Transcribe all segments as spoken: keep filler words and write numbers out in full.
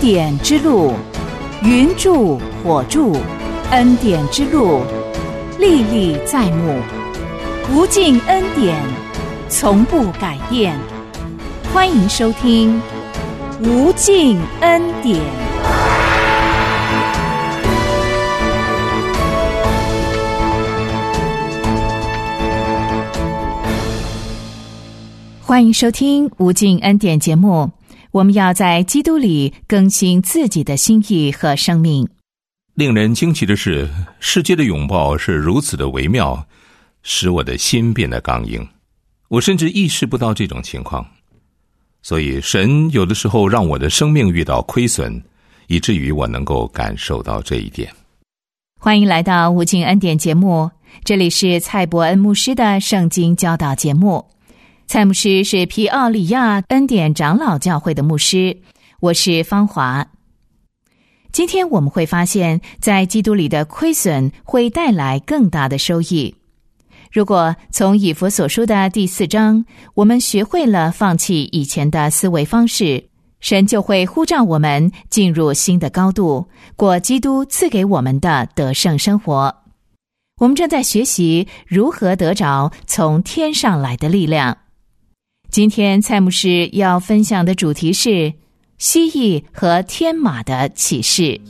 典之路，云柱火柱，恩典之路，历历在目，无尽恩典，从不改变。欢迎收听无尽恩典。欢迎收听无尽恩典节目，我们要在基督里更新自己的心意和生命。 令人惊奇的是，世界的拥抱是如此的微妙，使我的心变得刚硬。我甚至意识不到这种情况。所以神有的时候让我的生命遇到亏损，以至于我能够感受到这一点。 欢迎来到无尽恩典节目，这里是蔡伯恩牧师的圣经教导节目。蔡牧师是皮奥里亚恩典长老教会的牧师，我是芳华。今天我们会发现，在基督里的亏损会带来更大的收益。如果从以弗所书的第四章，我们学会了放弃以前的思维方式，神就会呼召我们进入新的高度，过基督赐给我们的得胜生活。我们正在学习如何得着从天上来的力量。今天蔡牧师要分享的主题是蜥蜴和天马的启示。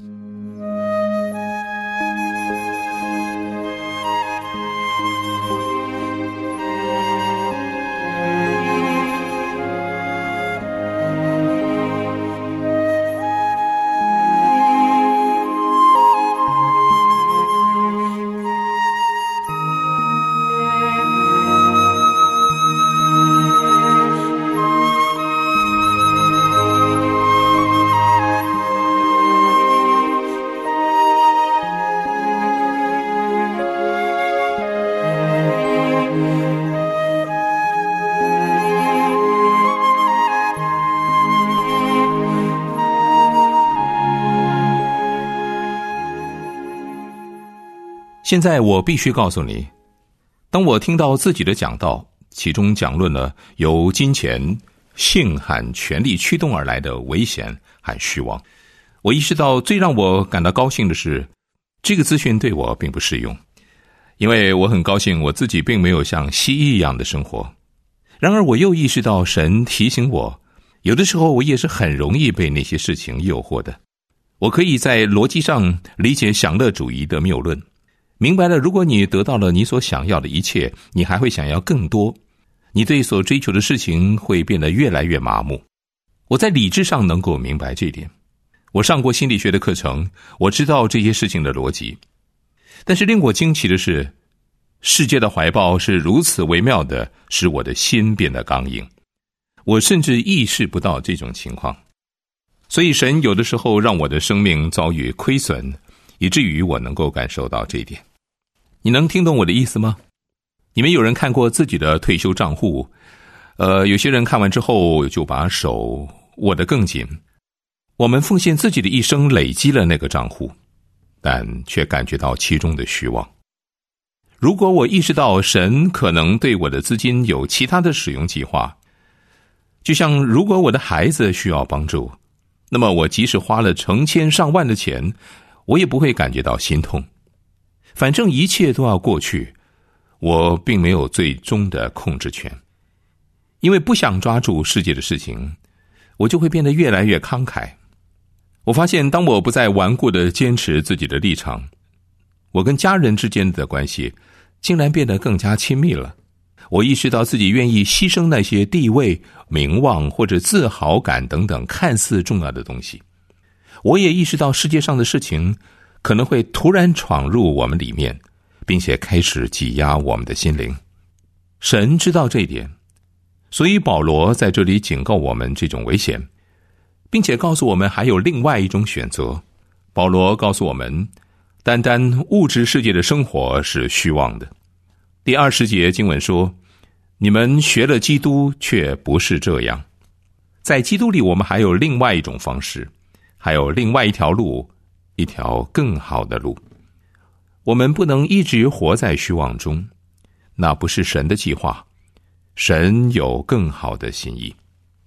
现在我必须告诉你，当我听到自己的讲道，其中讲论了由金钱、性和权力驱动而来的危险和虚妄，我意识到最让我感到高兴的是，这个资讯对我并不适用，因为我很高兴我自己并没有像蜥蜴一样的生活。然而我又意识到神提醒我，有的时候我也是很容易被那些事情诱惑的。我可以在逻辑上理解享乐主义的谬论，明白了，如果你得到了你所想要的一切，你还会想要更多，你对所追求的事情会变得越来越麻木。我在理智上能够明白这一点，我上过心理学的课程，我知道这些事情的逻辑。但是令我惊奇的是，世界的怀抱是如此微妙的，使我的心变得刚硬。我甚至意识不到这种情况。所以神有的时候让我的生命遭遇亏损，以至于我能够感受到这一点。你能听懂我的意思吗？你们有人看过自己的退休账户，呃，有些人看完之后就把手握得更紧。我们奉献自己的一生累积了那个账户，但却感觉到其中的虚妄。如果我意识到神可能对我的资金有其他的使用计划，就像如果我的孩子需要帮助，那么我即使花了成千上万的钱，我也不会感觉到心痛。反正一切都要过去，我并没有最终的控制权。因为不想抓住世界的事情，我就会变得越来越慷慨。我发现当我不再顽固地坚持自己的立场，我跟家人之间的关系竟然变得更加亲密了。我意识到自己愿意牺牲那些地位、名望或者自豪感等等看似重要的东西。我也意识到世界上的事情可能会突然闯入我们里面，并且开始挤压我们的心灵。神知道这一点，所以保罗在这里警告我们这种危险，并且告诉我们还有另外一种选择。保罗告诉我们，单单物质世界的生活是虚妄的。第二十节经文说，你们学了基督，却不是这样。在基督里，我们还有另外一种方式，还有另外一条路，一条更好的路。我们不能一直活在虚妄中，那不是神的计划。神有更好的心意。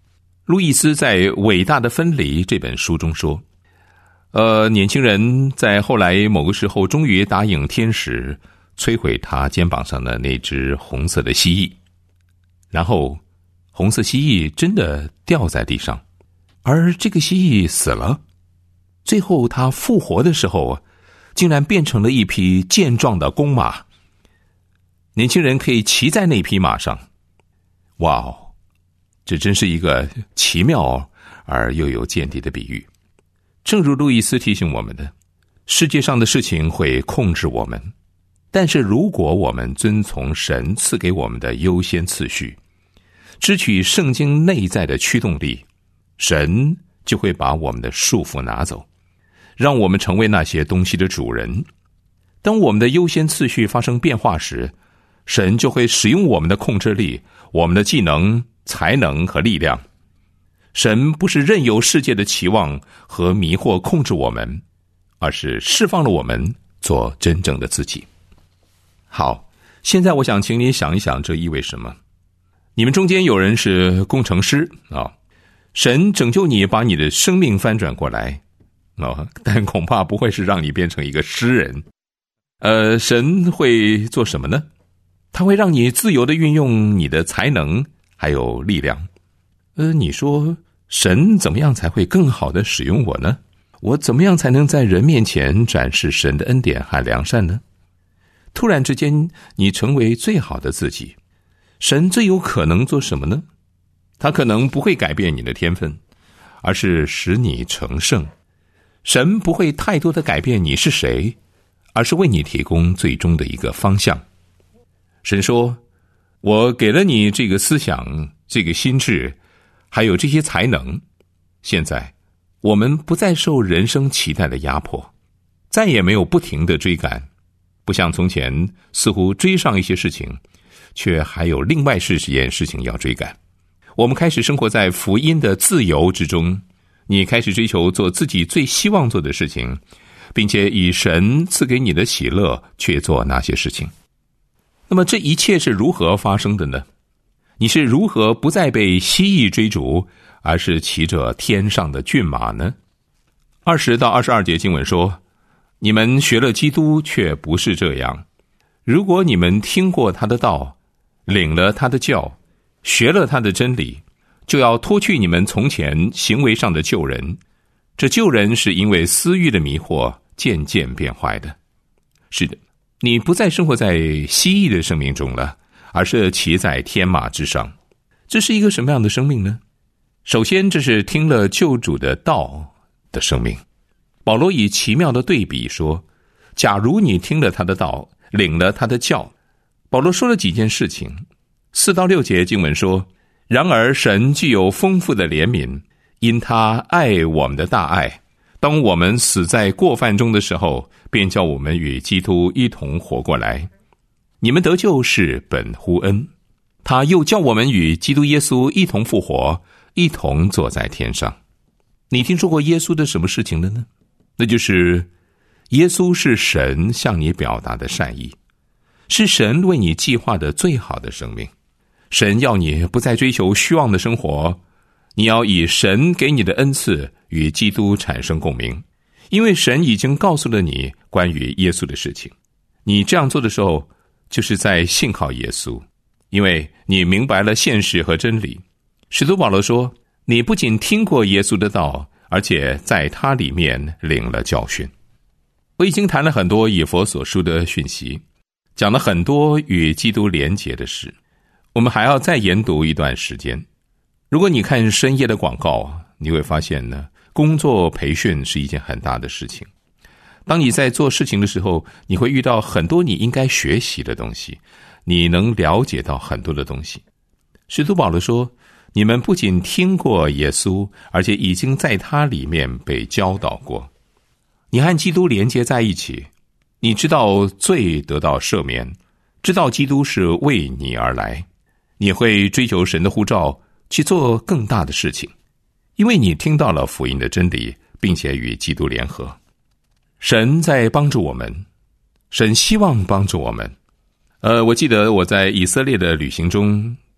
路易斯在《伟大的分离》这本书中说，呃，年轻人在后来某个时候终于答应天使摧毁他肩膀上的那只红色的蜥蜴，然后红色蜥蜴真的掉在地上，而这个蜥蜴死了。最后他复活的时候，竟然变成了一匹健壮的公马，年轻人可以骑在那匹马上。哇哦，这真是一个奇妙而又有见地的比喻。正如路易斯提醒我们的，世界上的事情会控制我们，但是如果我们遵从神赐给我们的优先次序，支取圣经内在的驱动力，神就会把我们的束缚拿走，让我们成为那些东西的主人。当我们的优先次序发生变化时，神就会使用我们的控制力，我们的技能、才能和力量。神不是任由世界的期望和迷惑控制我们，而是释放了我们做真正的自己。好，现在我想请你想一想，这意味什么？你们中间有人是工程师啊，神拯救你，把你的生命翻转过来啊，但恐怕不会是让你变成一个诗人。呃，神会做什么呢？他会让你自由地运用你的才能还有力量。呃，你说神怎么样才会更好地使用我呢？我怎么样才能在人面前展示神的恩典和良善呢？突然之间，你成为最好的自己，神最有可能做什么呢？他可能不会改变你的天分，而是使你成圣。神不会太多的改变你是谁，而是为你提供最终的一个方向。神说，我给了你这个思想，这个心智，还有这些才能，现在我们不再受人生期待的压迫，再也没有不停的追赶，不像从前似乎追上一些事情，却还有另外是件事情要追赶。我们开始生活在福音的自由之中，你开始追求做自己最希望做的事情，并且以神赐给你的喜乐去做那些事情。那么这一切是如何发生的呢？你是如何不再被蜥蜴追逐，而是骑着天上的骏马呢？二十到二十二节经文说，你们学了基督，却不是这样。如果你们听过他的道，领了他的教，学了他的真理，就要脱去你们从前行为上的旧人。这旧人是因为私欲的迷惑渐渐变坏的。是的，你不再生活在蜥蜴的生命中了，而是骑在天马之上。这是一个什么样的生命呢？首先，这是听了救主的道的生命。保罗以奇妙的对比说，假如你听了他的道，领了他的教。保罗说了几件事情。四到六节经文说，然而神具有丰富的怜悯，因他爱我们的大爱，当我们死在过犯中的时候，便叫我们与基督一同活过来。你们得救是本乎恩，他又叫我们与基督耶稣一同复活，一同坐在天上。你听说过耶稣的什么事情了呢？那就是耶稣是神向你表达的善意，是神为你计划的最好的生命。神要你不再追求虚妄的生活，你要以神给你的恩赐与基督产生共鸣，因为神已经告诉了你关于耶稣的事情。你这样做的时候，就是在信靠耶稣，因为你明白了现实和真理。使徒保罗说，你不仅听过耶稣的道，而且在他里面领了教训。我已经谈了很多以弗所书的讯息，讲了很多与基督连结的事，我们还要再研读一段时间。如果你看深夜的广告，你会发现呢，工作培训是一件很大的事情。当你在做事情的时候，你会遇到很多你应该学习的东西，你能了解到很多的东西。使徒保罗说，你们不仅听过耶稣，而且已经在他里面被教导过。你和基督连接在一起，你知道罪得到赦免，知道基督是为你而来，你会追求神的呼召，去做更大的事情，因为你听到了福音的真理，并且与基督联合。神在帮助我们，神希望帮助我们。呃，我记得我在以色列的旅行中，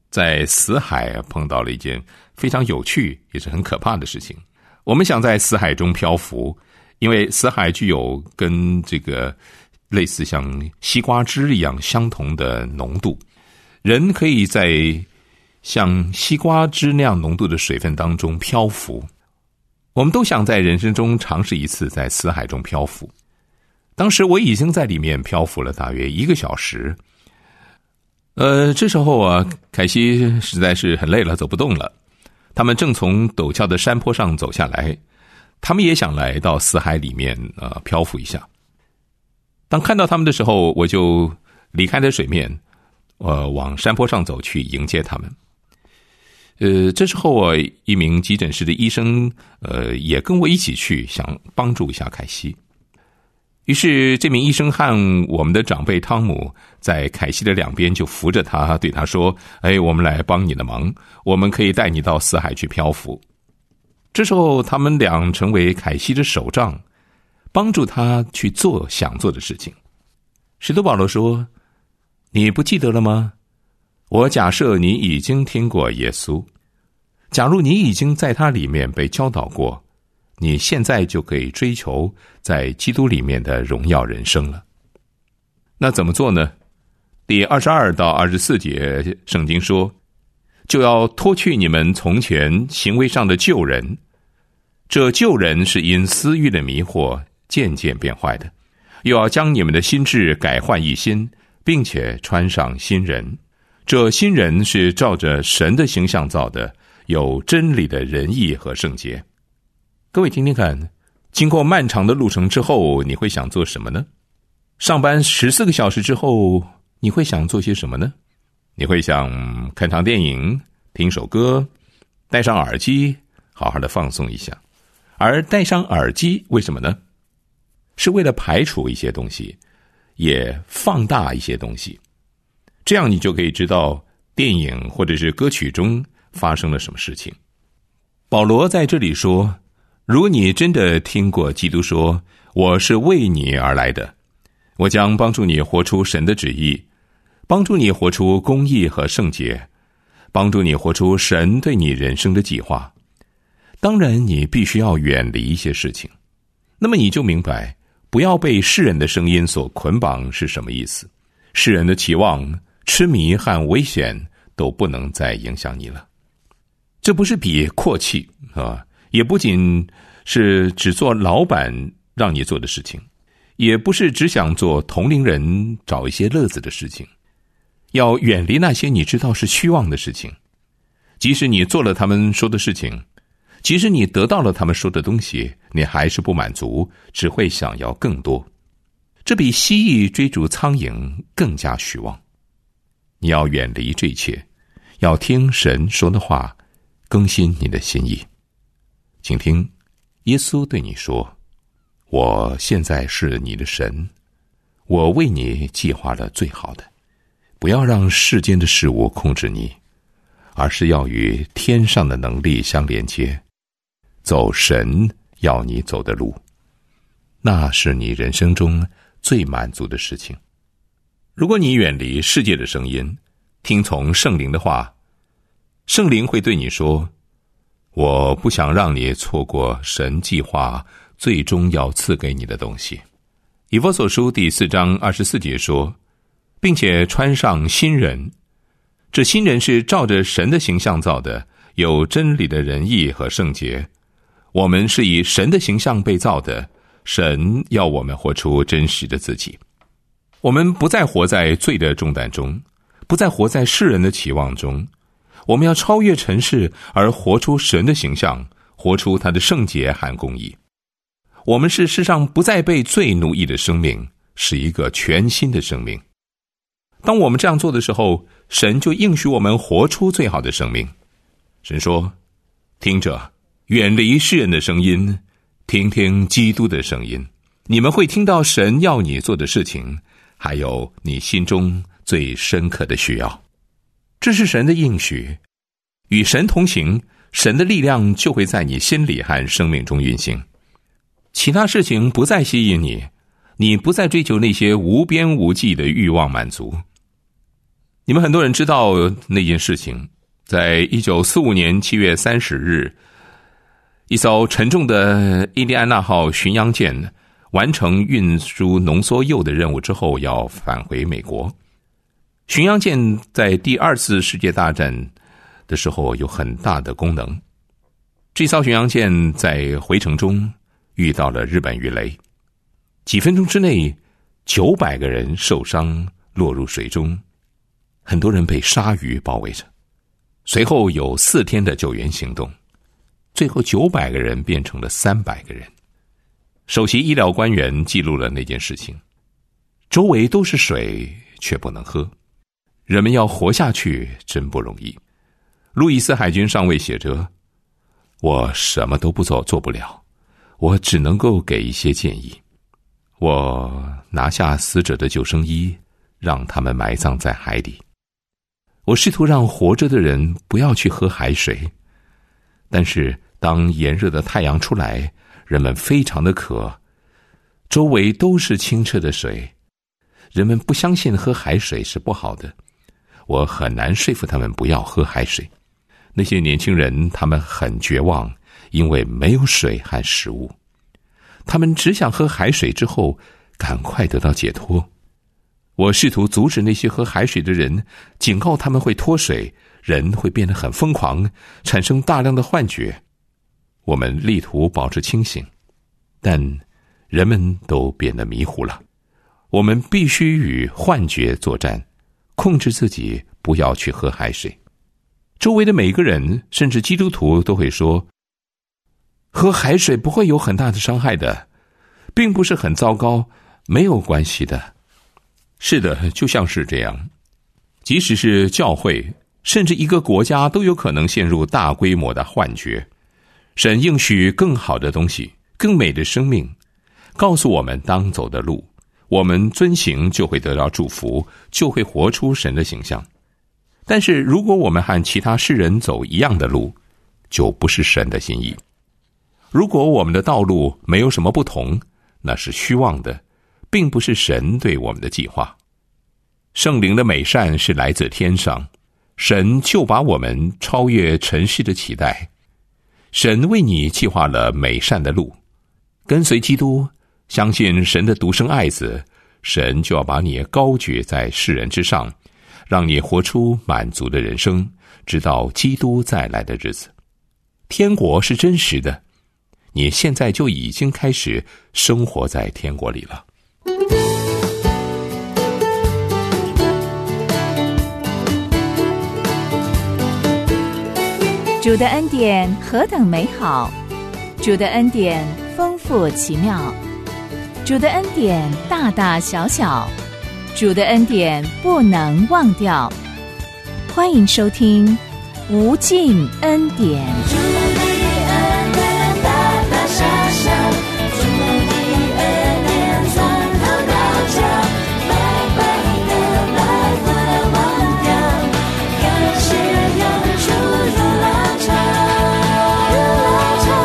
在死海碰到了一件非常有趣也是很可怕的事情。我们想在死海中漂浮，因为死海具有跟这个类似像西瓜汁一样相同的浓度，人可以在像西瓜汁那样浓度的水分当中漂浮。我们都想在人生中尝试一次在死海中漂浮。当时我已经在里面漂浮了大约一个小时。呃，这时候啊，凯西实在是很累了，走不动了。他们正从陡峭的山坡上走下来，他们也想来到死海里面呃漂浮一下。当看到他们的时候，我就离开了水面，呃，往山坡上走去迎接他们。呃，这时候啊，一名急诊室的医生，呃，也跟我一起去，想帮助一下凯西。于是，这名医生和我们的长辈汤姆在凯西的两边就扶着他，对他说：“哎，我们来帮你的忙，我们可以带你到死海去漂浮。”这时候，他们俩成为凯西的手杖，帮助他去做想做的事情。使徒保罗说：“你不记得了吗？我假设你已经听过耶稣，假如你已经在他里面被教导过，你现在就可以追求在基督里面的荣耀人生了。”那怎么做呢？第二十二到二十四节圣经说，就要脱去你们从前行为上的旧人，这旧人是因私欲的迷惑渐渐变坏的，又要将你们的心志改换一新，并且穿上新人。这新人是照着神的形象造的，有真理的仁义和圣洁。各位听听看，经过漫长的路程之后，你会想做什么呢？上班十四个小时之后，你会想做些什么呢？你会想看场电影，听首歌，戴上耳机，好好的放松一下。而戴上耳机为什么呢？是为了排除一些东西，也放大一些东西。这样你就可以知道电影或者是歌曲中发生了什么事情。保罗在这里说，如你真的听过基督说，我是为你而来的，我将帮助你活出神的旨意，帮助你活出公义和圣洁，帮助你活出神对你人生的计划。当然你必须要远离一些事情，那么你就明白不要被世人的声音所捆绑是什么意思。世人的期望、痴迷和危险都不能再影响你了。这不是比阔气啊，也不仅是只做老板让你做的事情，也不是只想做同龄人找一些乐子的事情。要远离那些你知道是虚妄的事情。即使你做了他们说的事情，即使你得到了他们说的东西，你还是不满足，只会想要更多。这比蜥蜴追逐苍蝇更加虚妄。你要远离这一切，要听神说的话，更新你的心意。请听，耶稣对你说，我现在是你的神，我为你计划了最好的，不要让世间的事物控制你，而是要与天上的能力相连接，走神要你走的路，那是你人生中最满足的事情。如果你远离世界的声音，听从圣灵的话，圣灵会对你说，我不想让你错过神计划最终要赐给你的东西。以弗所书第四章二十四节说，并且穿上新人，这新人是照着神的形象造的，有真理的仁义和圣洁。我们是以神的形象被造的，神要我们活出真实的自己。我们不再活在罪的重担中，不再活在世人的期望中，我们要超越尘世，而活出神的形象，活出他的圣洁和公义。我们是世上不再被罪奴役的生命，是一个全新的生命。当我们这样做的时候，神就应许我们活出最好的生命。神说，听着，远离世人的声音，听听基督的声音，你们会听到神要你做的事情，还有你心中最深刻的需要。这是神的应许，与神同行，神的力量就会在你心里和生命中运行。其他事情不再吸引你，你不再追求那些无边无际的欲望满足。 你们很多人知道那件事情，在一九四五年七月三十日，一艘沉重的印第安纳号巡洋舰完成运输浓缩铀的任务之后，要返回美国。巡洋舰在第二次世界大战的时候有很大的功能。这艘巡洋舰在回程中遇到了日本鱼雷，几分钟之内九百个人受伤落入水中，很多人被鲨鱼包围着。随后有四天的救援行动，最后九百个人变成了三百个人。首席医疗官员记录了那件事情，周围都是水，却不能喝，人们要活下去真不容易。路易斯海军上尉写着，我什么都不做做不了，我只能够给一些建议。我拿下死者的救生衣，让他们埋葬在海里。我试图让活着的人不要去喝海水，但是当炎热的太阳出来，人们非常的渴，周围都是清澈的水，人们不相信喝海水是不好的。我很难说服他们不要喝海水。那些年轻人他们很绝望，因为没有水和食物，他们只想喝海水之后赶快得到解脱。我试图阻止那些喝海水的人，警告他们会脱水，人会变得很疯狂，产生大量的幻觉。我们力图保持清醒，但人们都变得迷糊了。我们必须与幻觉作战，控制自己不要去喝海水。周围的每个人，甚至基督徒都会说，喝海水不会有很大的伤害的，并不是很糟糕，没有关系的。是的，就像是这样，即使是教会，甚至一个国家都有可能陷入大规模的幻觉。神应许更好的东西，更美的生命，告诉我们当走的路，我们遵行就会得到祝福，就会活出神的形象。但是如果我们和其他世人走一样的路，就不是神的心意。如果我们的道路没有什么不同，那是虚妄的，并不是神对我们的计划。圣灵的美善是来自天上，神就把我们超越尘世的期待。神为你计划了美善的路，跟随基督，相信神的独生爱子，神就要把你高举在世人之上，让你活出满足的人生，直到基督再来的日子。天国是真实的，你现在就已经开始生活在天国里了。 主的恩典何等美好，主的恩典丰富奇妙，主的恩典大大小小，主的恩典不能忘掉。欢迎收听无尽恩典。主的恩典大大小小，主的恩典从头到脚，白白的来不能忘掉，感谢有主如浪潮，如浪潮。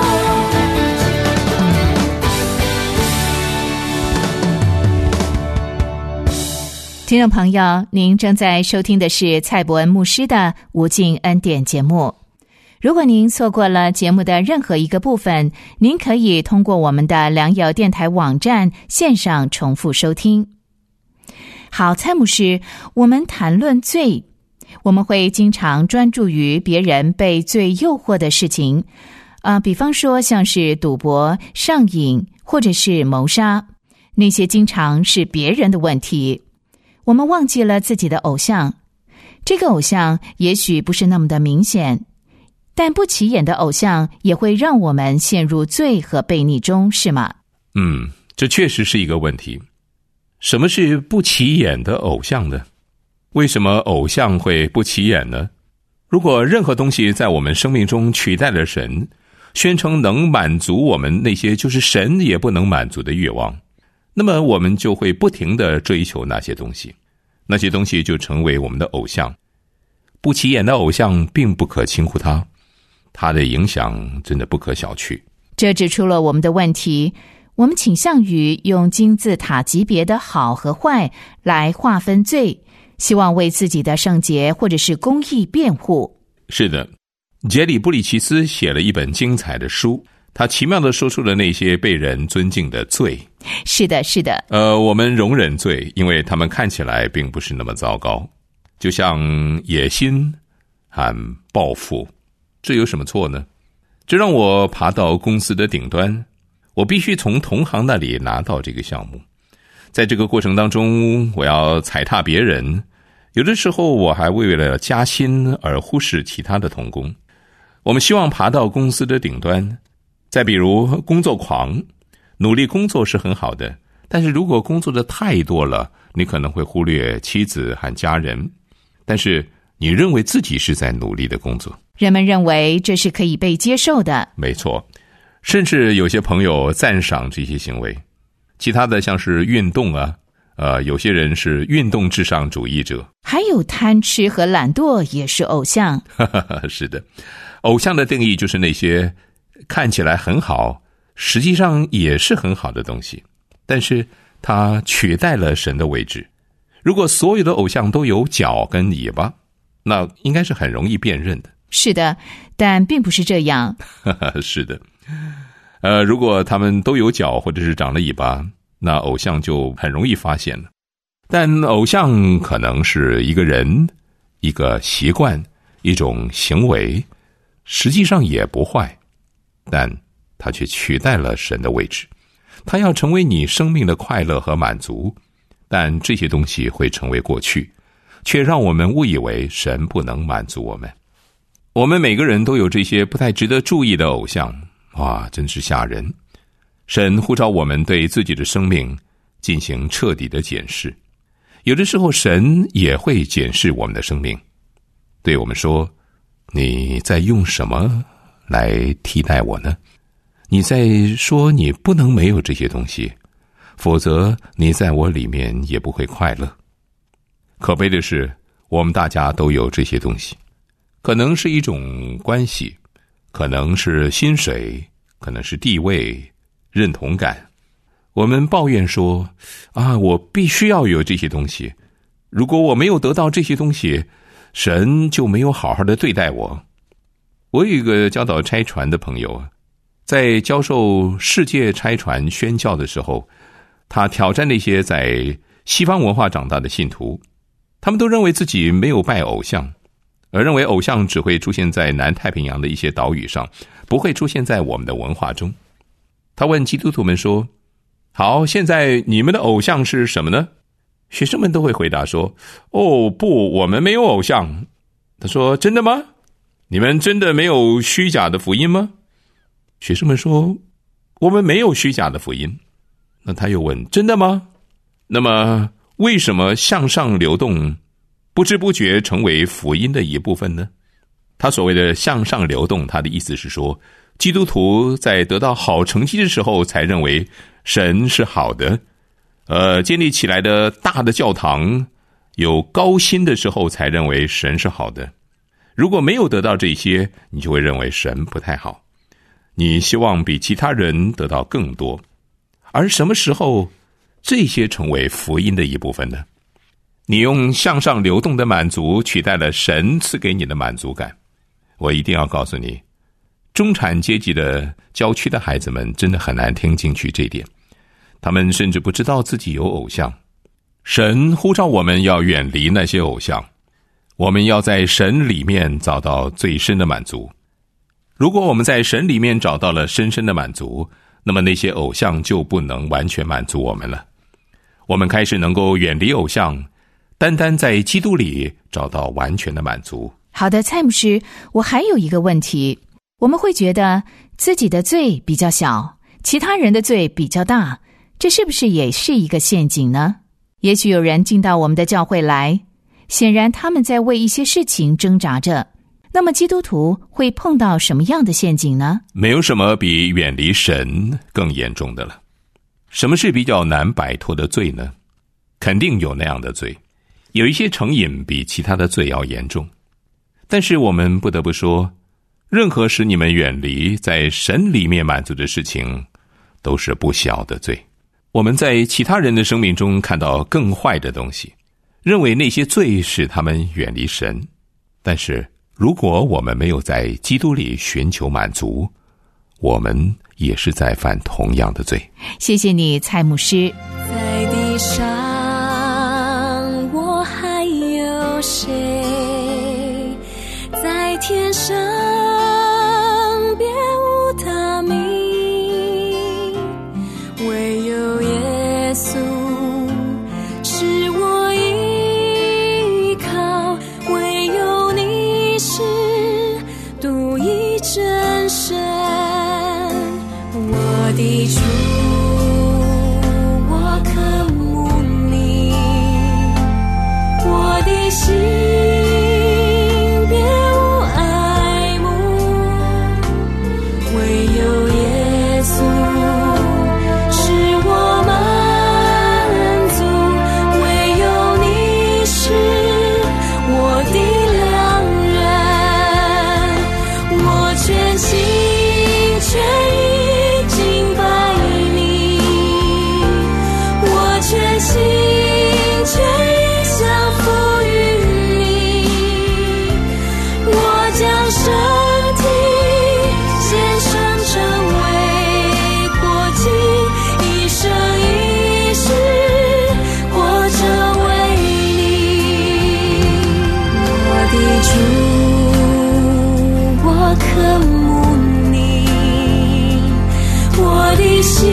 听众朋友，您正在收听的是蔡伯恩牧师的无尽恩典节目。如果您错过了节目的任何一个部分，您可以通过我们的良友电台网站线上重复收听。好，蔡牧师，我们谈论罪，我们会经常专注于别人被罪诱惑的事情，啊、呃，比方说像是赌博、上瘾或者是谋杀，那些经常是别人的问题。我们忘记了自己的偶像，这个偶像也许不是那么的明显，但不起眼的偶像也会让我们陷入罪和悖逆中，是吗？ 嗯，这确实是一个问题。什么是不起眼的偶像呢？为什么偶像会不起眼呢？如果任何东西在我们生命中取代了神，宣称能满足我们那些就是神也不能满足的欲望，那么我们就会不停地追求那些东西，那些东西就成为我们的偶像。不起眼的偶像并不可轻忽它，它的影响真的不可小觑。 这指出了我们的问题，我们倾向于用金字塔级别的好和坏来划分罪， 希望为自己的圣洁或者是公义辩护。 是的，杰里布里奇斯写了一本精彩的书，他奇妙地说出了那些被人尊敬的罪。 是的，是的。 呃，我们容忍罪，因为他们看起来并不是那么糟糕，就像野心和报复，这有什么错呢？这让我爬到公司的顶端，我必须从同行那里拿到这个项目。在这个过程当中，我要踩踏别人，有的时候我还为了加薪而忽视其他的同工。我们希望爬到公司的顶端。再比如工作狂，努力工作是很好的，但是如果工作的太多了，你可能会忽略妻子和家人，但是你认为自己是在努力的工作。 人们认为这是可以被接受的。 没错，甚至有些朋友赞赏这些行为。其他的像是运动啊，呃，有些人是运动至上主义者， 还有贪吃和懒惰也是偶像。 是的，偶像的定义就是那些看起来很好，实际上也是很好的东西，但是它取代了神的位置。如果所有的偶像都有脚跟尾巴，那应该是很容易辨认的。 是的，但并不是这样。 是的。呃，如果他们都有脚或者是长了尾巴，那偶像就很容易发现了。但偶像可能是一个人、一个习惯、一种行为，实际上也不坏，但它却取代了神的位置。它要成为你生命的快乐和满足，但这些东西会成为过去，却让我们误以为神不能满足我们。我们每个人都有这些不太值得注意的偶像，哇，真是吓人。神呼召我们对自己的生命进行彻底的检视，有的时候神也会检视我们的生命，对我们说，你在用什么来替代我呢？你在说你不能没有这些东西，否则你在我里面也不会快乐。可悲的是，我们大家都有这些东西，可能是一种关系，可能是薪水，可能是地位、认同感。我们抱怨说，啊，我必须要有这些东西，如果我没有得到这些东西，神就没有好好的对待我。我有一个教导拆船的朋友，在教授世界拆船宣教的时候，他挑战那些在西方文化长大的信徒，他们都认为自己没有拜偶像，而认为偶像只会出现在南太平洋的一些岛屿上，不会出现在我们的文化中。他问基督徒们说，好，现在你们的偶像是什么呢？学生们都会回答说，哦，不，我们没有偶像。他说，真的吗？你们真的没有虚假的福音吗？学生们说，我们没有虚假的福音。那他又问，真的吗？那么为什么向上流动不知不觉成为福音的一部分呢？他所谓的向上流动，他的意思是说，基督徒在得到好成绩的时候才认为神是好的，呃，建立起来的大的教堂有高薪的时候才认为神是好的。如果没有得到这些，你就会认为神不太好，你希望比其他人得到更多。而什么时候这些成为福音的一部分呢？你用向上流动的满足取代了神赐给你的满足感。我一定要告诉你，中产阶级的郊区的孩子们真的很难听进去这一点，他们甚至不知道自己有偶像。神呼召我们要远离那些偶像，我们要在神里面找到最深的满足。如果我们在神里面找到了深深的满足，那么那些偶像就不能完全满足我们了。我们开始能够远离偶像，单单在基督里找到完全的满足。 好的，蔡牧师，我还有一个问题，我们会觉得自己的罪比较小，其他人的罪比较大，这是不是也是一个陷阱呢？也许有人进到我们的教会来，显然他们在为一些事情挣扎着，那么基督徒会碰到什么样的陷阱呢？ 没有什么比远离神更严重的了。什么是比较难摆脱的罪呢？肯定有那样的罪，有一些成瘾比其他的罪要严重。但是我们不得不说，任何使你们远离在神里面满足的事情，都是不小的罪。我们在其他人的生命中看到更坏的东西， 认为那些罪使他们远离神。但是如果我们没有在基督里寻求满足，我们也是在犯同样的罪。 谢谢你，蔡牧师。 在地上我还有谁？在天上别无他名，唯有耶稣是我依靠，唯有你是独一真神，我的主，我渴慕你，我的心别无爱慕，唯有耶稣使我满足，唯有你是我的良人，我全心全意敬拜你，我全心全意降服于你，我将身体献上成为活祭，一生一世活着为你，我的主，我渴慕你，我的心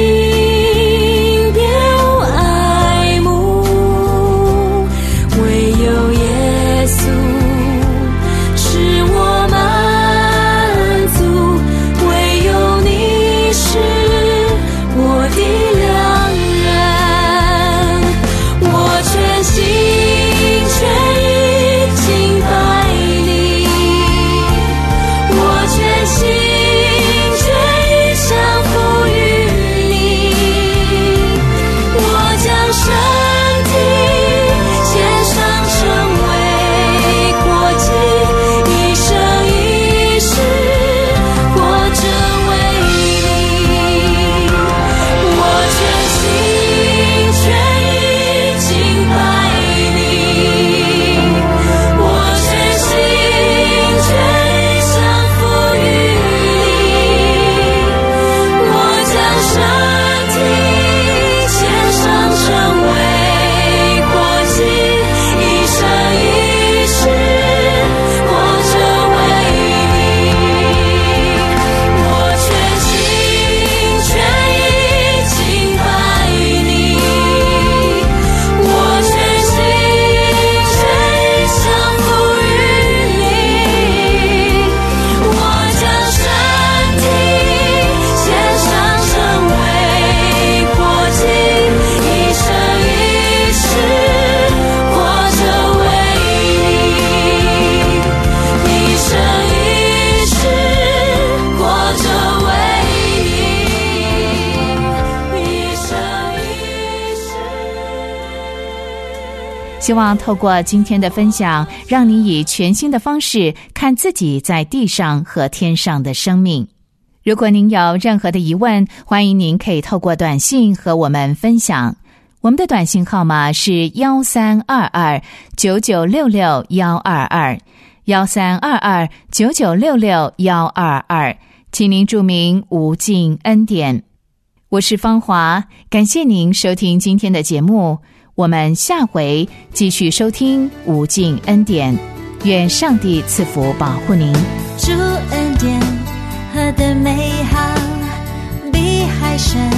别无爱慕，唯有耶稣使我满足，唯有你是我的良人，我全心全意敬拜你，我全心全意降服于你，我将身体献上成为活祭，一生一世活着为你，我全心全意敬拜你，我全心全意降服于你，我将身体献上成为活祭，一生一世活着为你，我全心全意敬拜你，我全心全意降服于你，我将身体献上成为活祭，一生一世活着为你，一生一世活着为你，一生一世。 希望透过今天的分享，让你以全新的方式看自己在地上和天上的生命。如果您有任何的疑问，欢迎您可以透过短信和我们分享。我们的短信号码是幺三二二九九六六幺二二幺三二二九九六六幺二二，请您注明无尽恩典。我是芳华，感谢您收听今天的节目，我们下回继续收听无尽恩典。愿上帝赐福保护您。 主恩典何等美好，比海深